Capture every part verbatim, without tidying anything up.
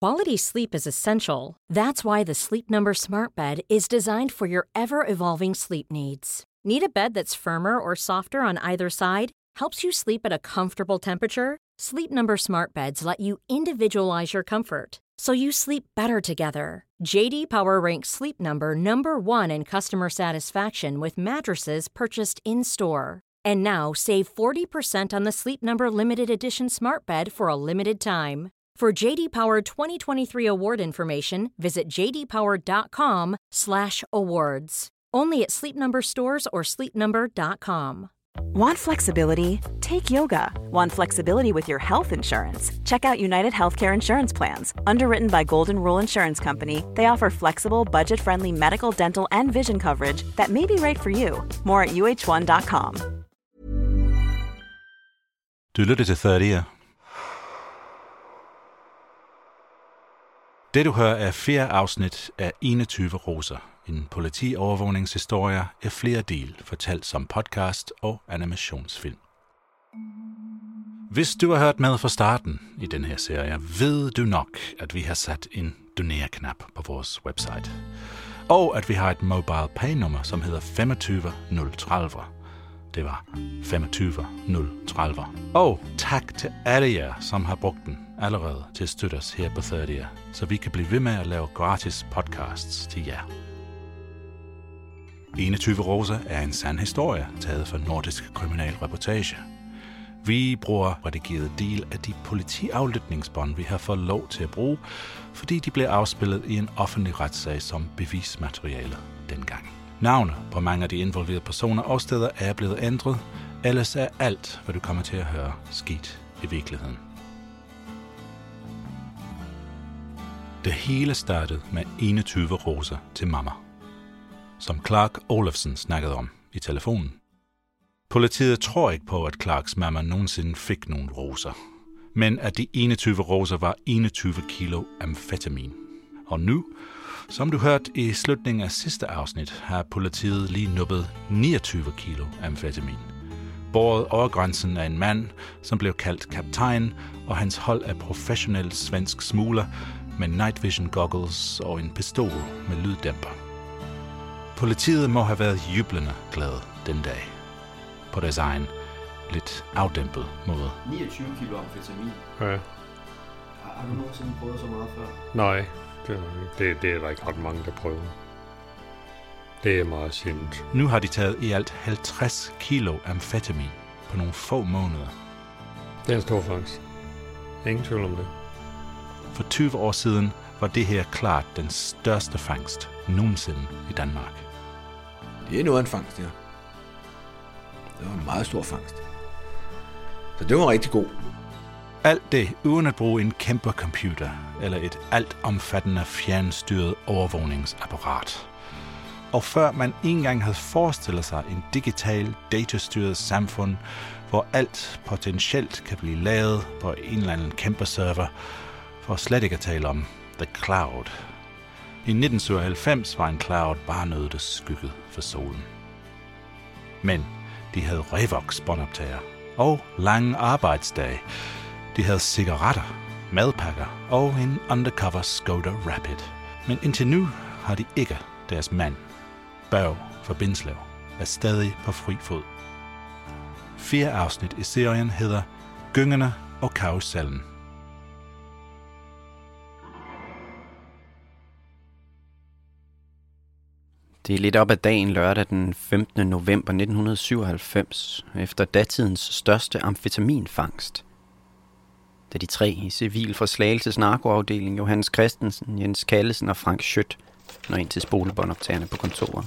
Quality sleep is essential. That's why the Sleep Number Smart Bed is designed for your ever-evolving sleep needs. Need a bed that's firmer or softer on either side? Helps you sleep at a comfortable temperature? Sleep Number Smart Beds let you individualize your comfort, so you sleep better together. J D Power ranks Sleep Number number one in customer satisfaction with mattresses purchased in-store. And now, save forty percent on the Sleep Number Limited Edition Smart Bed for a limited time. For J D Power twenty twenty-three award information, visit j d power dot com slash awards. Only at Sleep Number stores or sleep number dot com. Want flexibility? Take yoga. Want flexibility with your health insurance? Check out United Healthcare Insurance Plans. Underwritten by Golden Rule Insurance Company, they offer flexible, budget-friendly medical, dental, and vision coverage that may be right for you. More at u h one dot com. Du lytter til thirtier. Det du hører er fjerde afsnit af enogtyve roser. En politiovervågningshistorie af flere del, fortalt som podcast og animationsfilm. Hvis du har hørt med fra starten i den her serie, ved du nok, at vi har sat en doner-knap på vores website. Og at vi har et mobile pay-nummer, som hedder femogtyve nul tredive. Det var femogtyve nul tredive. Og tak til alle jer, som har brugt den allerede til at støtte os her på thirtier, så vi kan blive ved med at lave gratis podcasts til jer. enogtyve roser er en sand historie, taget fra Nordisk Kriminalreportage. Vi bruger redigeret del af de politiaflytningsbånd, vi har fået lov til at bruge, fordi de blev afspillet i en offentlig retssag som bevismateriale dengang. Navne på mange af de involverede personer og steder er blevet ændret, ellers er alt, hvad du kommer til at høre, sket i virkeligheden. Det hele startede med enogtyve roser til mamma, som Clark Olofsen snakkede om i telefonen. Politiet tror ikke på, at Clarks mamma nogensinde fik nogle roser, men at de enogtyve roser var enogtyve kilo amfetamin. Og nu, som du hørte i slutningen af sidste afsnit, har politiet lige nuppet niogtyve kilo amfetamin. Båret over grænsen af en mand, som blev kaldt kaptajn, og hans hold af professionelle svensk smugler med night vision goggles og en pistol med lyddæmper. Politiet må have været jublende glade den dag, på deres egen lidt afdæmpet måde. niogtyve kilo amfetamin? Ja. Har, har du nogensinde prøvet så meget før? Nej, det, det, det er der ikke ret mange, der prøver. Det er meget sjældent. Nu har de taget i alt halvtreds kilo amfetamin på nogle få måneder. Det er en stor fangst. Ingen tvivl om det. For tyve år siden var det her klart den største fangst nogensinde i Danmark. Det er noget af en fangst, ja. Det var en meget stor fangst. Så det var rigtig god. Alt det uden at bruge en kæmpe computer eller et altomfattende fjernstyret overvågningsapparat. Og før man engang havde forestillet sig en digital, datastyret samfund, hvor alt potentielt kan blive lavet på en eller anden kæmpe server, for slet ikke at tale om The Cloud. I nitten syvoghalvfems var en cloud bare noget, der skyggede for solen. Men de havde Revox-båndoptager og lange arbejdsdage. De havde cigaretter, madpakker og en undercover Skoda Rapid. Men indtil nu har de ikke deres mand. Børge fra Bindslev er stadig på fri fod. Fire afsnit i serien hedder Gyngerne og Karusellen. Det er lidt op ad dagen lørdag den femtende november nitten syvoghalvfems, efter datidens største amfetaminfangst. Da de tre i civil fra Slagelses narkoafdeling, Johannes Christensen, Jens Kallesen og Frank Schødt, når ind til spolebåndoptagerne på kontoret.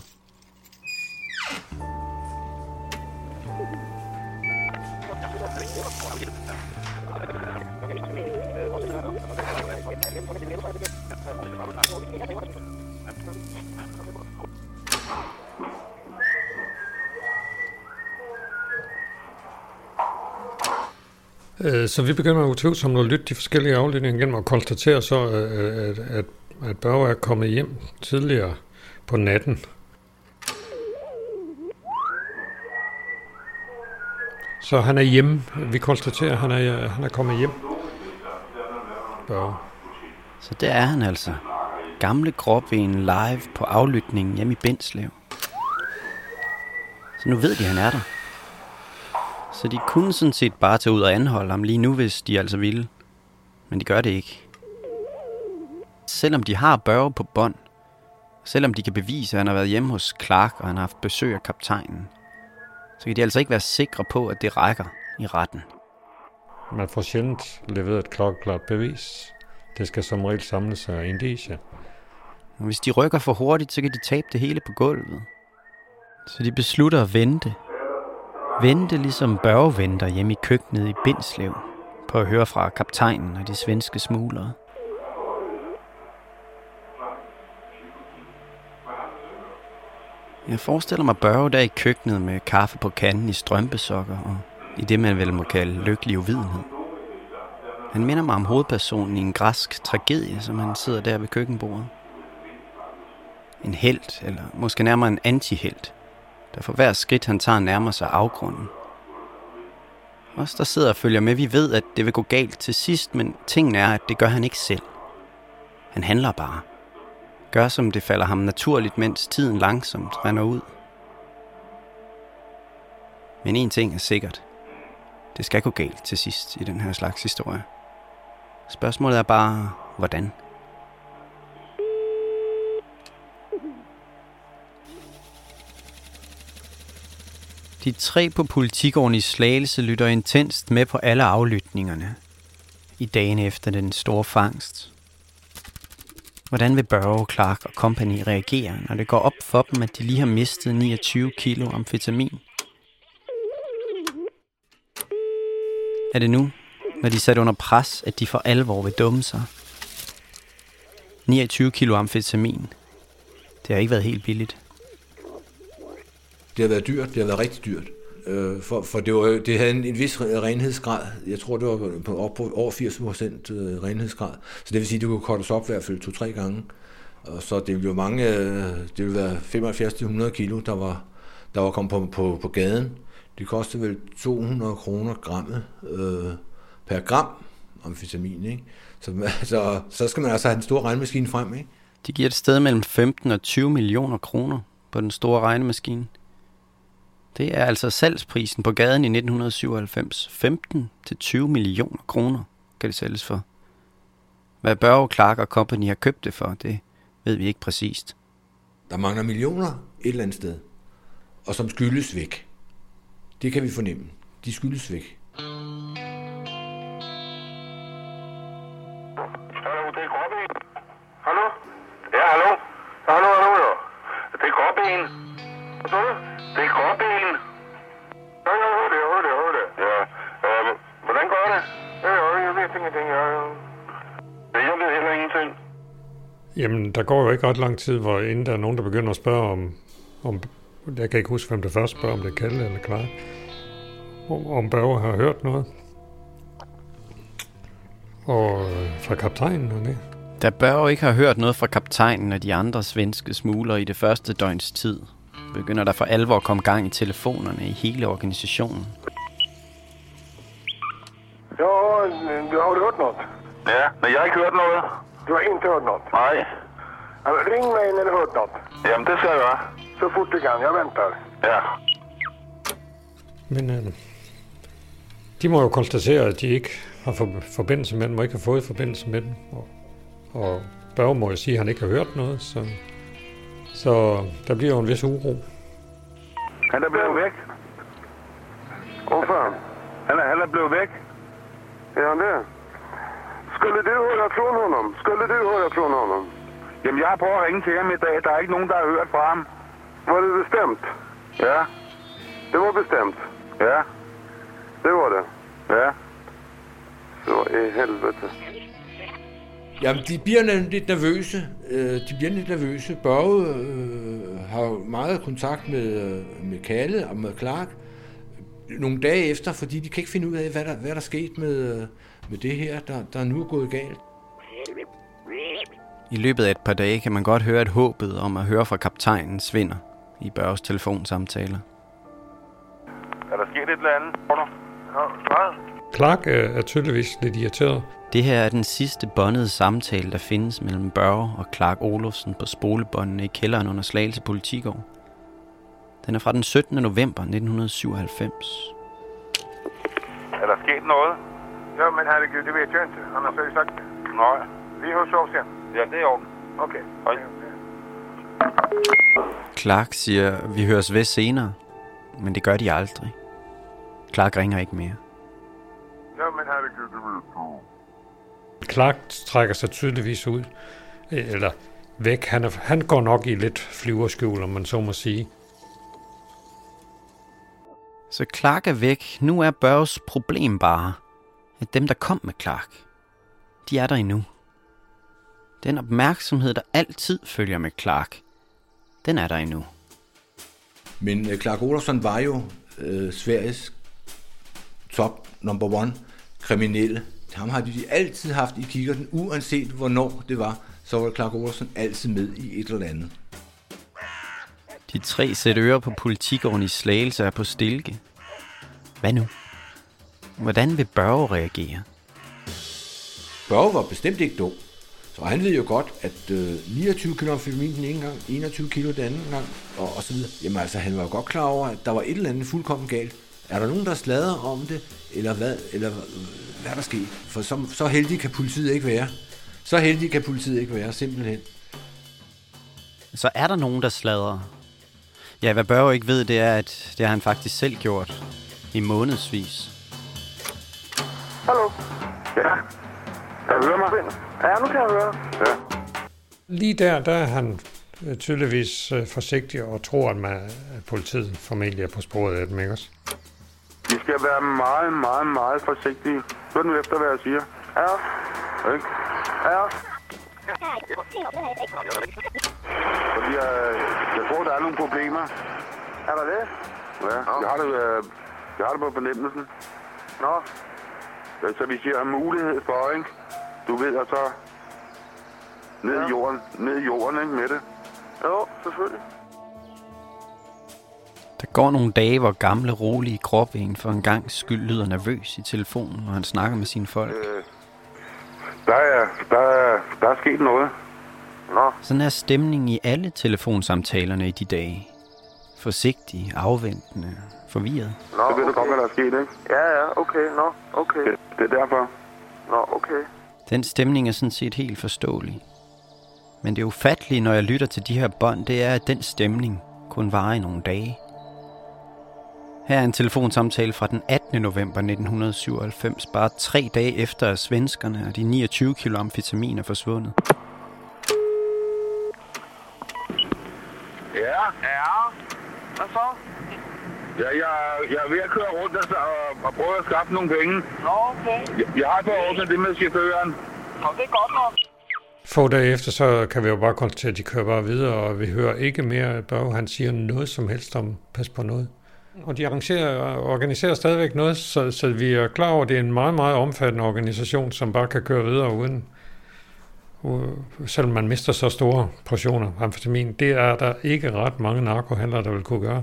Så vi begynder utvivlsomt at lytte de forskellige afledninger igennem og konstatere så, at, at, at Børge er kommet hjem tidligere på natten. Så han er hjemme. Vi konstaterer, at han er, han er kommet hjem. Børge. Så der er han altså. Gamle Gråben live på aflytningen hjemme i Bindslev. Så nu ved de, han er der. Så de kunne sådan set bare tage ud og anholde ham lige nu, hvis de altså ville. Men de gør det ikke. Selvom de har Børge på bånd, selvom de kan bevise, at han har været hjemme hos Clark, og han har haft besøg af kaptajnen, så kan de altså ikke være sikre på, at det rækker i retten. Man får sjældent leveret et klokkeklart bevis. Det skal som regel samle sig af indicier. Og hvis de rykker for hurtigt, så kan de tabe det hele på gulvet. Så de beslutter at vente. Vente ligesom Børge venter hjemme i køkkenet i Bindslev, på at høre fra kaptajnen og de svenske smuglere. Jeg forestiller mig Børge der i køkkenet med kaffe på kanden i strømpesokker og i det, man vel må kalde lykkelig uvidenhed. Han minder mig om hovedpersonen i en græsk tragedie, som han sidder der ved køkkenbordet. En helt, eller måske nærmere en antihelt, der for hver skridt han tager nærmer sig afgrunden. Os der sidder og følger med, vi ved, at det vil gå galt til sidst, men tingen er, at det gør han ikke selv. Han handler bare. Gør som det falder ham naturligt, mens tiden langsomt render ud. Men en ting er sikkert. Det skal gå galt til sidst i den her slags historie. Spørgsmålet er bare, hvordan? De tre på Politigården i Slagelse lytter intenst med på alle aflytningerne i dagene efter den store fangst. Hvordan vil Børge, Clark og company reagere, når det går op for dem, at de lige har mistet niogtyve kilo amfetamin? Er det nu, når de er sat under pres, at de for alvor vil dumme sig? niogtyve kilo amfetamin. Det har ikke været helt billigt. Det har været dyrt. Det har været rigtig dyrt. Øh, for for det, var, det havde en, en vis renhedsgrad. Jeg tror, det var på, op på over firs procent renhedsgrad. Så det vil sige, at det kunne kortes op i hvert fald to-tre gange. Og så det ville jo mange, det ville være femoghalvfjerds til hundrede kilo, der var, der var kommet på, på, på gaden. Det kostede vel to hundrede kroner grammet øh, per gram amfetamin, ikke? Så, så, så skal man altså have en stor regnemaskine frem, ikke? De giver et sted mellem femten og tyve millioner kroner på den store regnemaskine. Det er altså salgsprisen på gaden i nitten syvoghalvfems. femten til tyve millioner kroner kan det sælges for. Hvad Børge, Clark og company har købt det for, det ved vi ikke præcist. Der mangler millioner et eller andet sted, og som skyldes væk. Det kan vi fornemme. De skyldes væk. Hallo, det er Gråben. Hallo? Ja, hallo? Hallo, hallo, jo. Det er Gråben. Hvad så du? Det er Gråben. Ja, jeg hører det, jeg hører det, jeg hører det. Ja, øh, hvordan går det? Ja, jeg ved ingenting, jeg... Jeg ved heller ingenting. Jamen, der går jo ikke ret lang tid, hvor inden der er nogen, der begynder at spørge om... om jeg kan ikke huske, hvem der først spørger, om det er Kalle eller Clark. Om Børge har hørt noget. Og fra kaptajnen og det. Da Børge ikke har hørt noget fra kaptajnen og de andre svenske smuglere i det første døgns tid, begynder der for alvor at komme gang i telefonerne i hele organisationen. Ja, du har du hørt noget? Ja, men jeg har ikke hørt noget. Du har ikke hørt noget? Nej. Altså, ring mig när du har hørt noget. Jamen, det skal jeg gøre. Så fort du kan, jeg venter. Ja. Men øh, de må jo konstatere, at de ikke har for, forbindelse med den, må ikke have fået forbindelse med den. Og, og Børge må jo sige, at han ikke har hørt noget, så, så der bliver jo en vis uro. Han er blevet væk. Hvorfor? Han er, han er blevet væk. Ja, han det. Skulle du høre fra honom? Skulle du høre fra honom? Jamen, jeg har prøvet at ringe til ham i dag. Der er ikke nogen, der har hørt fra ham. Var det bestemt? Ja. Det var bestemt? Ja. Det var det? Ja. Så i helvete. Jamen, de bliver lidt nervøse. De bliver lidt nervøse. Børge øh, har meget kontakt med, med Kalle og med Clark nogle dage efter, fordi de kan ikke finde ud af, hvad der, hvad der er sket med, med det her, der, der nu er gået galt. I løbet af et par dage kan man godt høre, at håbet om at høre fra kaptajnen svinder i Børges telefonsamtaler. Er der sket et eller andet? Ja, hvad? Clark er tydeligvis lidt irriteret. Det her er den sidste båndede samtale, der findes mellem Børge og Clark Olofsen på spolebåndene i kælderen under Slagelse Politigård. Den er fra den syttende november nitten syvoghalvfems. Er der sket noget? Ja, men herregud, det vet jeg ikke. Annars har jeg sagt det. Nej. Vi høres over sen. Ja, det er orden. Okay. Hej. Clark siger, vi høres ved senere, men det gør de aldrig. Clark ringer ikke mere. Ja, men herregud, det vet du. Clark trækker sig tydeligvis ud, eller væk. Han, er, han går nok i lidt flyverskjul, om man så må sige. Så Clark er væk. Nu er Børges problem bare, at dem, der kom med Clark, de er der endnu. Den opmærksomhed, der altid følger med Clark, den er der endnu. Men uh, Clark Olofsson var jo uh, Sveriges top number one kriminelle. Ham har de altid haft i kikkerten, uanset hvornår det var, så var Clark Olofsson altid med i et eller andet. De tre sæt ører på Politigården i Slagelse er på stilke. Hvad nu? Hvordan vil Børge reagere? Børge var bestemt ikke dum. Så han ved jo godt, at øh, niogtyve kilo amfetamin den ene gang, enogtyve kilo den anden gang, og, og så videre. Jamen altså, han var jo godt klar over, at der var et eller andet fuldkommen galt. Er der nogen, der sladrer om det, eller hvad, eller hvad er der sket? For så, så heldig kan politiet ikke være. Så heldig kan politiet ikke være, simpelthen. Så er der nogen, der sladrer. Ja, hvad Børge ikke ved, det er, at det har han faktisk selv gjort i månedsvis. Hallo? Ja. Kan du høre mig? Ja, nu kan jeg høre. Ja. Lige der, der er han tydeligvis forsigtig og tror, at, man, at politiet formentlig er på sporet af dem, ikke også? Vi skal være meget, meget, meget forsigtige. Hør nu efter, hvad jeg siger. Ja. Ikke? Ja. Fordi jeg, jeg tror, der er nogle problemer. Er der det? Ja, jeg har det, øh, jeg har det på fornemmelsen. Nå. Så vi siger mulighed for, ikke? Du ved, og så ned i jorden, ned i jorden, ikke, med det. Jo, selvfølgelig. Der går nogle dage, hvor gamle, rolige Gråben for en gang skyld lyder nervøs i telefonen, når han snakker med sine folk. Øh, der, er, der, er, der er sket noget. Nå. Sådan er stemningen i alle telefonsamtalerne i de dage. Forsigtig, afventende, forvirret. Nå, Så ved okay. du godt, hvad der er sket, ikke? Ja, ja, okay, nå, okay. Det, det er derfor. Nå, okay. Den stemning er sådan set helt forståelig. Men det ufattelige, når jeg lytter til de her bånd, det er, at den stemning kun varer i nogle dage. Her er en telefonsamtale fra den attende november nitten syvoghalvfems, bare tre dage efter, at svenskerne og de niogtyve kilo amfetamin er forsvundet. Ja. Ja. Hvad så? Ja, jeg, jeg er ved at køre rundt og, og, og prøve at skaffe nogle penge. Nå, okay. Jeg, jeg har forordnet det med chaufføren. Nå, det er godt nok. Få dage efter, så kan vi jo bare konstatere, at de kører bare videre, og vi hører ikke mere, at Børge han siger noget som helst om pas på noget. Og de arrangerer, organiserer stadigvæk noget, så, så vi er klar over, at det er en meget, meget omfattende organisation, som bare kan køre videre uden, selvom man mister så store portioner amfetamin. Det er der ikke ret mange narkohandlere, der vil kunne gøre.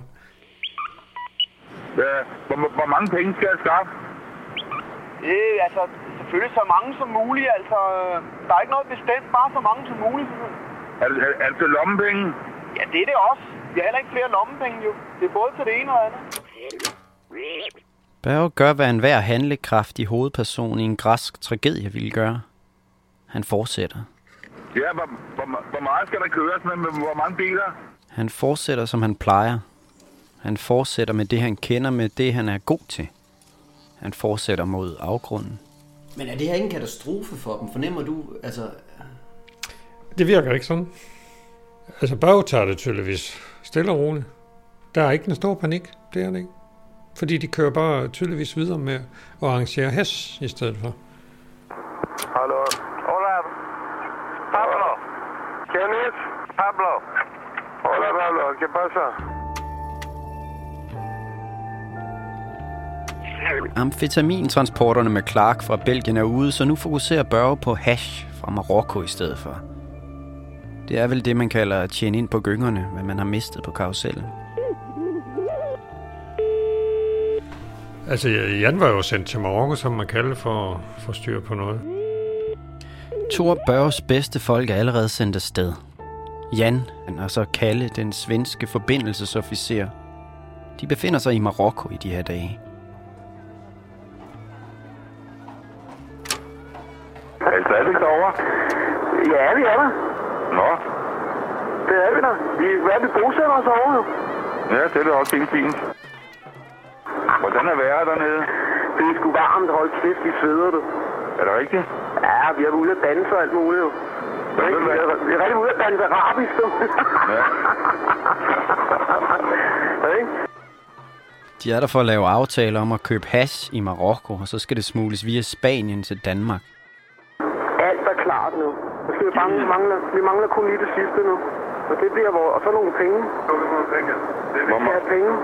Ja, hvor, hvor mange penge skal jeg skaffe? Øh, altså, selvfølgelig så mange som muligt, altså. Der er ikke noget bestemt, bare så mange som muligt. Er det, er, er det lommepenge? Ja, det er det også. Vi har heller ikke flere lommepenge, jo. Det er både til det ene og andet. Børge gør, hvad enhver handlekraftig hovedperson i en græsk tragedie ville gøre. Han fortsætter. Ja, hvor, hvor, hvor meget skal der køres med, med hvor mange biler? Han fortsætter, som han plejer. Han fortsætter med det, han kender, med det, han er god til. Han fortsætter mod afgrunden. Men er det her ikke en katastrofe for dem? Fornemmer du, altså... Det virker ikke sådan. Altså, Børge tager det tydeligvis stille og roligt. Der er ikke en stor panik, det er det ikke. Fordi de kører bare tydeligvis videre med at arrangere hash i stedet for. Hallo. Hola. Pablo. Kenneth. Pablo. Hola, Pablo. ¿Qué pasa? Amfetamintransporterne med Clark fra Belgien er ude, så nu fokuserer Børge på hash fra Marokko i stedet for. Det er vel det, man kalder at tjene ind på gyngerne, hvad man har mistet på karusellen. Altså, Jan var jo sendt til Marokko, som man kalder for, for styr på noget. To af Børges bedste folk er allerede sendt afsted. Jan og så Kalle, den svenske forbindelsesofficer, de befinder sig i Marokko i de her dage. Er I stadig derovre? Ja, vi er der. Nå. Det er vi der. Vi er ved at bosætte os over nu. Ja, det er da også helt fint. Hvordan er vejret dernede? Det er sgu varmt. Hold kæft, vi sveder det. Er det rigtigt? Ja, vi er ude at danse og alt muligt jo. Vi er, vi er, vi er rigtig ude at danse arabisk, du. Ja. De er der for at lave aftaler om at købe hash i Marokko, og så skal det smugles via Spanien til Danmark. Alt er klart nu. Vi, bange, mangler, vi mangler kun lige det sidste nu. Og det bliver vores... Og så nogle penge. Vi skal have penge.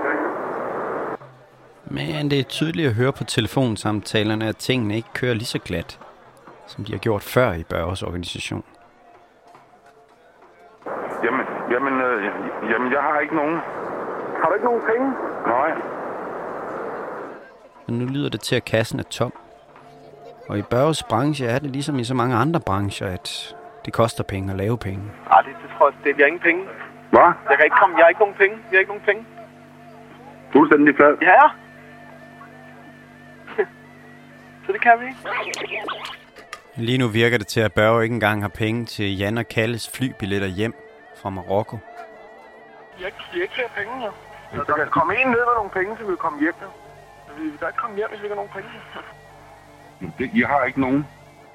Men det er tydeligt at høre på telefonsamtalerne, at tingene ikke kører lige så glat, som de har gjort før i Børges organisation. Jamen, jamen, øh, jamen, jeg har ikke nogen. Har du ikke nogen penge? Nej. Men nu lyder det til, at kassen er tom. Og i Børges branche er det ligesom i så mange andre brancher, at det koster penge at lave penge. Nej, det, det tror jeg, det, vi har ingen penge. Hvad? Jeg kan ikke komme, jeg har ikke nogen penge. Vi har ikke nogen penge. Fuldstændig flad. Ja. Så det kan vi ikke. Lige nu virker det til, at Børge ikke engang har penge til Jan og Kalles flybilletter hjem fra Marokko. Vi har ikke, vi har ikke flere penge, ja. Så der kan komme en ned med nogle penge, så vi kan komme hjem, ja. Vi kan ikke komme hjem, hvis vi ikke har nogen penge. Det, I har ikke nogen.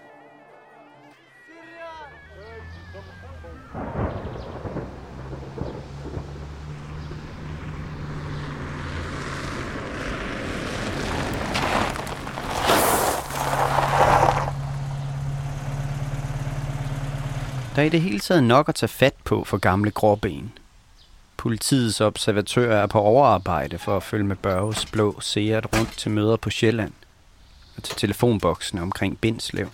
Der er i det hele taget nok at tage fat på for gamle Gråben. Politiets observatører er på overarbejde for at følge med Børges blå Seat rundt til møder på Sjælland og til telefonboksene omkring Bindslev.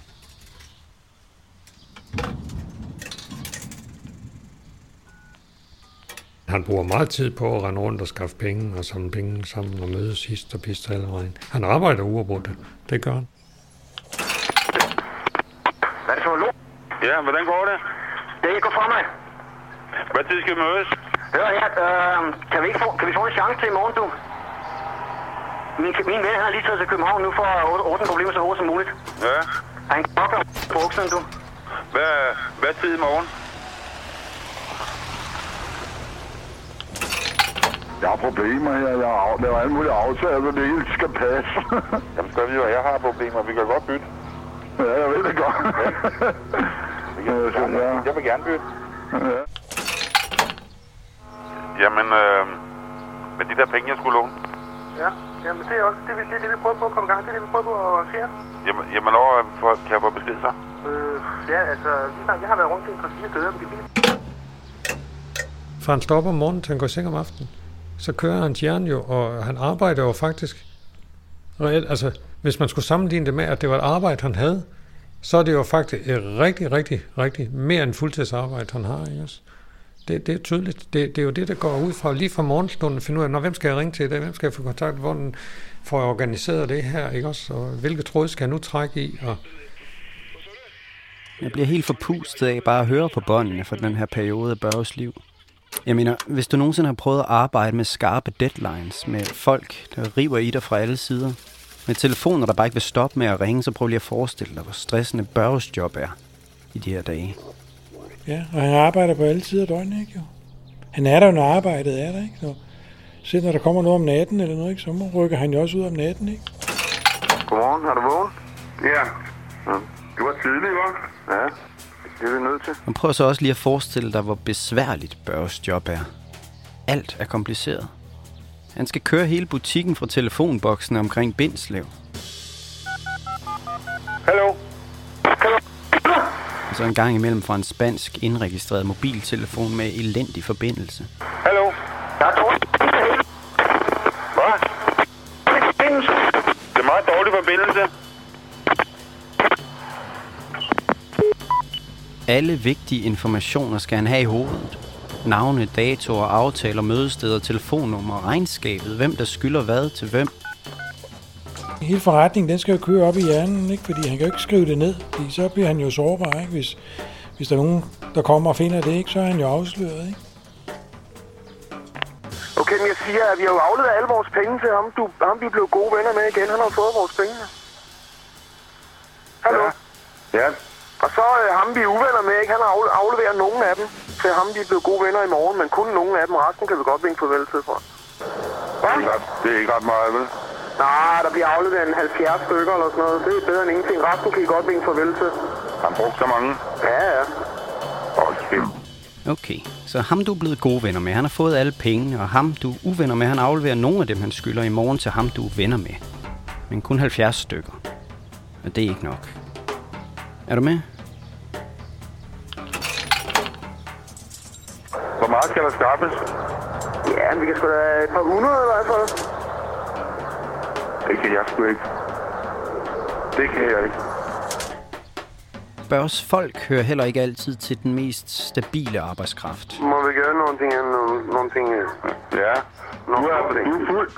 Han bruger meget tid på at rende rundt og skaffe penge og samle penge sammen og mødes sidst og piste alle vejen. Han arbejder uafbrudt. Det gør han. Hvad er det for en lort? Ja, hvordan går det? Det går fra mig. Hvad tid skal vi mødes? Hør her, øh, kan, vi ikke få, kan vi få en chance til i morgen, du? Min, min ven har lige taget til København nu for at ordne problemer så hurtigt som muligt. Ja. Han kan godt på bukserne, du. Hvad, hvad tid i morgen? Jeg har problemer her. Jeg laver alle mulige aftaler, så det hele skal passe. Jamen, skal vi jo, jeg har problemer. Vi kan godt bytte. Ja, jeg ved det godt. Ja. Jeg, vil gerne, jeg vil gerne bytte. Ja. Jamen, øh, med de der penge, jeg skulle låne. Ja, jamen det er også det, vi, det, det, vi prøver på at komme i gang. Det er det, vi prøver på at se. Jamen, jamen over, for, kan jeg få besked så? Øh, ja, altså, jeg har været rundt til en tre-fire steder. For han stopper om morgenen, til han går i seng om aftenen. Så kører hans hjerne jo, og han arbejder jo faktisk reelt. Altså, hvis man skulle sammenligne det med, at det var et arbejde, han havde, så er det jo faktisk et rigtig, rigtig, rigtig mere end fuldtidsarbejde, han har. Ikke også? Det, det er tydeligt. Det, det er jo det, der går ud fra lige fra morgenstunden at finde ud af, når, hvem skal jeg ringe til i dag? Hvem skal jeg få kontakt? Hvordan får jeg organiseret det her? Ikke også? Og hvilke tråd skal jeg nu trække i? Og jeg bliver helt forpustet af bare at høre på båndene for den her periode af Børges liv. Jeg mener, hvis du nogensinde har prøvet at arbejde med skarpe deadlines, med folk, der river i dig fra alle sider, med telefoner, der bare ikke vil stoppe med at ringe, så prøv lige at forestille dig, hvor stressende Børges job er i de her dage. Ja, og han arbejder på alle tider af døgnet, ikke jo? Han er der jo, når arbejdet er der, ikke? Så selv når der kommer noget om natten eller noget, ikke? Så rykker han jo også ud om natten, ikke? Godmorgen, har du vågen? Ja. ja. Du var tidlig, hva'? Ja, det er vi nødt til. Man prøver så også lige at forestille dig, hvor besværligt Børges job er. Alt er kompliceret. Han skal køre hele butikken fra telefonboksen omkring Bindslev. Hallo? Hallo? Og så en gang imellem fra en spansk indregistreret mobiltelefon med elendig forbindelse. Hallo? Der er dårlig forbindelse. Hvad? Det er meget dårlig forbindelse. Alle vigtige informationer skal han have i hovedet. Navne, datoer, aftaler, mødesteder, telefonnummer, regnskabet, hvem der skylder hvad til hvem. Hele forretningen, den skal jo køre op i hjernen, ikke? Fordi han kan jo ikke skrive det ned, fordi så bliver han jo sårbar, ikke? Hvis, hvis der er nogen, der kommer og finder det, ikke? Så er han jo afsløret, ikke? Okay, men jeg siger, at vi har jo afleveret alle vores penge til ham. Du, ham vi blev gode venner med igen. Han har fået vores penge. Hallo? Ja. Ja. Og så øh, ham vi er uvenner med, ikke? Han har afleveret nogen af dem til ham, vi blev gode venner i morgen. Men kun nogen af dem, resten kan vi godt vinke farvel til fra. Hvad? Det er ikke ret meget, vel? Nej, der bliver afleveret en halvfjerds stykker eller sådan noget. Det er bedre end ingenting. Resten kan I godt vinke farvel til. Han brugte så mange? Ja, ja. Åh, shit. Okay, så ham du er blevet gode venner med, han har fået alle pengene, og ham du er uvenner med, han afleverer nogle af dem, han skylder i morgen til ham, du er venner med. Men kun halvfjerds stykker. Og det er ikke nok. Er du med? Hvor meget skal der skaffes? Ja, vi kan sgu da et par hundrede i hvert fald. Det kan jeg sgu ikke. Det kan jeg ikke. Børs folk hører heller ikke altid til den mest stabile arbejdskraft. Må vi gøre nogle ting? Nogle, nogle ting? Ja. Du er, du er fuld.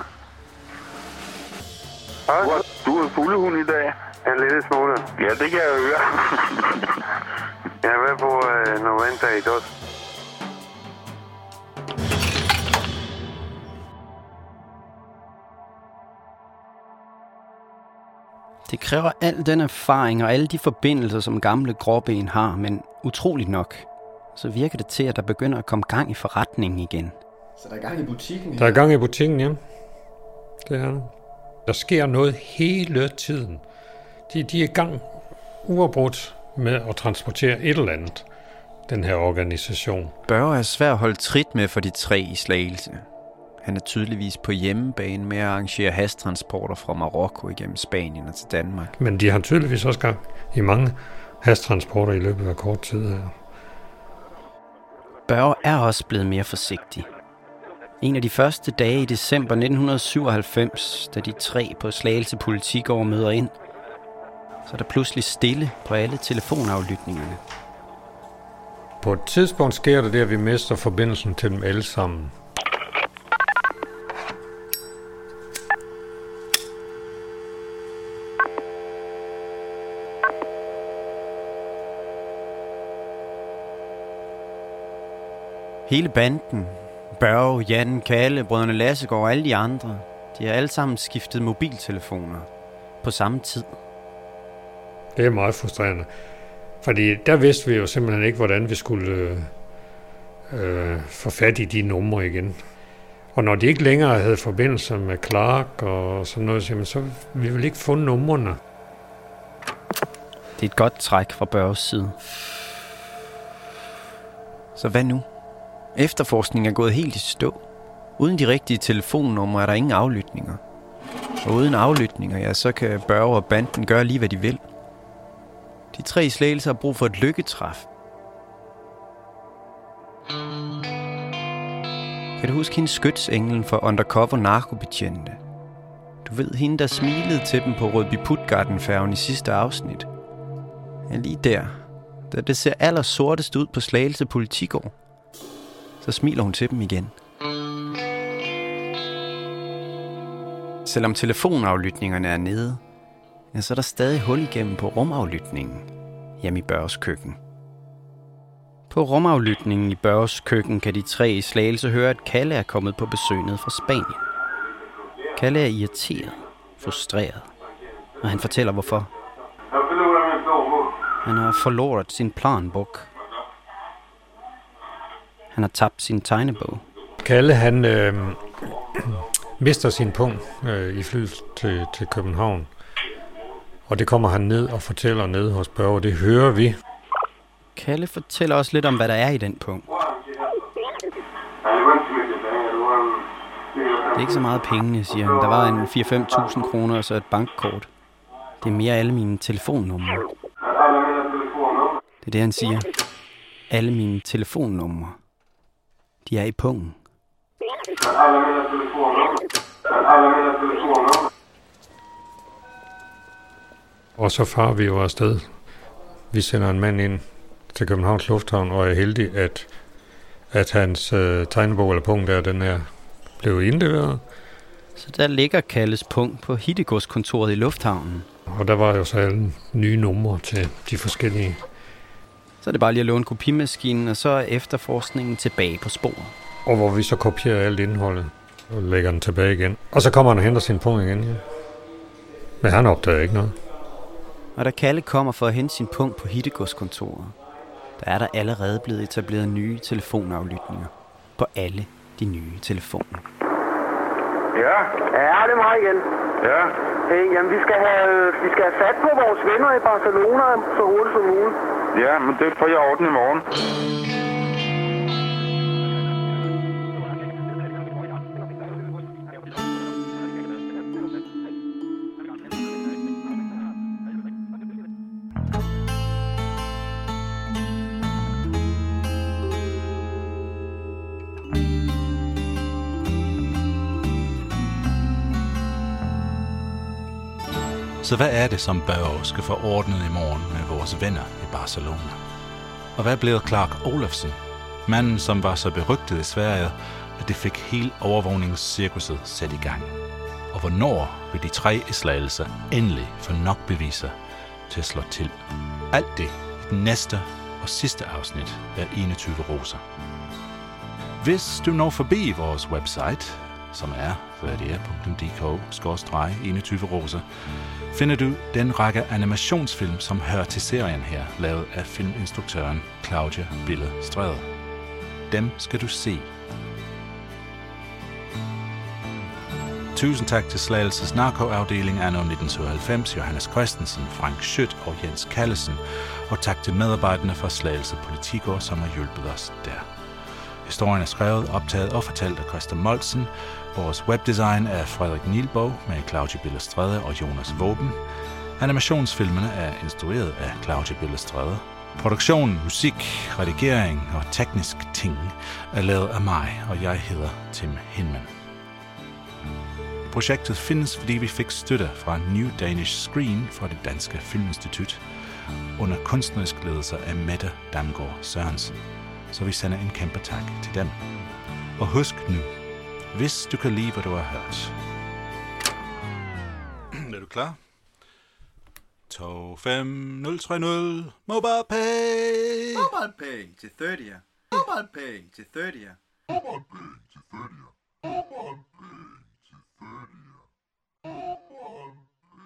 Du er, du er fuldehund i dag. En lille smule. Ja, det kan jeg høre. Jeg er med på øh, noventa i dag. Det kræver al den erfaring og alle de forbindelser, som gamle Gråben har, men utroligt nok, så virker det til, at der begynder at komme gang i forretningen igen. Så der er gang i butikken? Der er gang i butikken, ja. Det er der. Der sker noget hele tiden. De, de er i gang uafbrudt med at transportere et eller andet, den her organisation. Børge er svær at holde trit med for de tre i Slagelse. Han er tydeligvis på hjemmebane med at arrangere hastransporter fra Marokko igennem Spanien og til Danmark. Men de har tydeligvis også gang i mange hastransporter i løbet af kort tid her. Børge er også blevet mere forsigtig. En af de første dage i december nitten syvoghalvfems, da de tre på Slagelse Politigård møder ind, så er der pludselig stille på alle telefonaflytningerne. På et tidspunkt sker det, at vi mister forbindelsen til dem alle sammen. Hele banden, Børge, Jan, Kalle, brødrene Lassegård og alle de andre, de har alle sammen skiftet mobiltelefoner på samme tid. Det er meget frustrerende, fordi der vidste vi jo simpelthen ikke, hvordan vi skulle øh, øh, få fat i de numre igen. Og når de ikke længere havde forbindelse med Clark og sådan noget, så, så vi ville ikke få numrene. Det er et godt træk fra Børges side. Så hvad nu? Efterforskningen er gået helt i stå. Uden de rigtige telefonnumre er der ingen aflytninger. Og uden aflytninger, ja, så kan Børge og banden gøre lige, hvad de vil. De tre Slagelse har brug for et lykketræf. Kan du huske hende skytsenglen for undercover narkobetjente? Du ved, hende der smilede til dem på Rødby Puttgarden-færgen i sidste afsnit. Ja, lige der, da det ser allersortest ud på Slagelse Politigård, så smiler hun til dem igen. Selvom telefonaflytningerne er nede, ja, så er der stadig hul igennem på rumaflytningen hjemme i Børges køkken. På rumaflytningen i Børges køkken kan de tre i Slagelse høre, at Kalle er kommet på besøg ned fra Spanien. Kalle er irriteret, frustreret, og han fortæller hvorfor. Han har forloret sin planbog. Han har tabt sin tegnebog. Kalle, han øh, mister sin pung øh, i flyet til, til København. Og det kommer han ned og fortæller ned hos Børge, det hører vi. Kalle fortæller også lidt om, hvad der er i den pung. Det er ikke så meget pengene, siger han. Der var en fire til fem tusind kroner og så et bankkort. Det er mere alle mine telefonnumre. Det er det, han siger. Alle mine telefonnumre. De er i pungen. Og så farer vi jo afsted. Vi sender en mand ind til Københavns Lufthavn, og er heldig, at, at hans øh, tegnebog eller punkt der, den er blevet indleveret. Så der ligger Kalles punkt på hittegodskontoret i lufthavnen. Og der var jo så alle nye numre til de forskellige. Så er det bare lige at låne kopimaskinen, og så er efterforskningen tilbage på sporet. Og hvor vi så kopierer alt indholdet og lægger den tilbage igen. Og så kommer han og henter sin punkt igen, ja. Men han opdager ikke noget. Og da Kalle kommer for at hente sin punkt på hittegodskontoret, der er der allerede blevet etableret nye telefonaflytninger på alle de nye telefoner. Ja? Ja, det er mig igen. Ja? Hey, jamen vi skal have, vi skal have fat på vores venner i Barcelona så hurtigt som muligt. Ja, men det får jeg orden i morgen. Så hvad er det, som Børge skal få ordnet i morgen med vores venner i Barcelona? Og hvad blev Clark Olofsen, manden som var så berygtet i Sverige, at det fik hele overvågningscirkuset sat i gang? Og hvornår vil de tre i Slagelse endelig få nok beviser til at slå til? Alt det i den næste og sidste afsnit af enogtyve roser. Hvis du når forbi vores website, som er radia punktum d k skråstreg enogtyve roser, finder du den række animationsfilm, som hører til serien her, lavet af filminstruktøren Claudia Bille Stræde. Dem skal du se. Tusind tak til Slagelses narkoafdeling anno nitten syvoghalvfems, Johannes Christensen, Frank Schødt og Jens Kallesen, og tak til medarbejderne fra Slagelse Politigård, som har hjulpet os der. Historien er skrevet, optaget og fortalt af Christa Moltzen. Vores webdesign er Frederik Nielbog med Claudia Bille Stræde og Jonas Våben. Animationsfilmene er instrueret af Claudia Bille Stræde. Produktion, musik, redigering og teknisk ting er lavet af mig, og jeg hedder Tim Hinman. Projektet findes, fordi vi fik støtte fra New Danish Screen fra det Danske Filminstitut under kunstnerisk ledelse af Mette Damgaard Sørensen. Så vi sender en kæmpe tak til dem. Og husk nu, hvis du kan lide, hvad du har hørt. Er du klar? to fem nul tre nul Mobile Pay! Mobile Pay til tredier. Mobile Pay til tredier. Mobile Pay til tredier. Mobile Pay til tredier. Mobile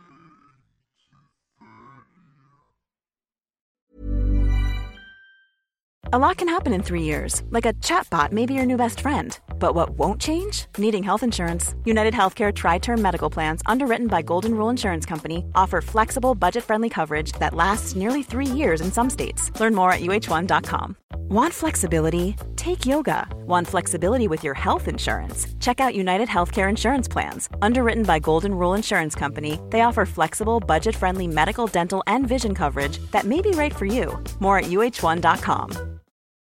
A lot can happen in three years, like a chatbot may be your new best friend. But what won't change? Needing health insurance. United Healthcare Tri-Term Medical Plans, underwritten by Golden Rule Insurance Company, offer flexible, budget-friendly coverage that lasts nearly three years in some states. Learn more at U H one dot com. Want flexibility? Take yoga. Want flexibility with your health insurance? Check out United Healthcare Insurance Plans. Underwritten by Golden Rule Insurance Company, they offer flexible, budget-friendly medical, dental, and vision coverage that may be right for you. More at U H one dot com.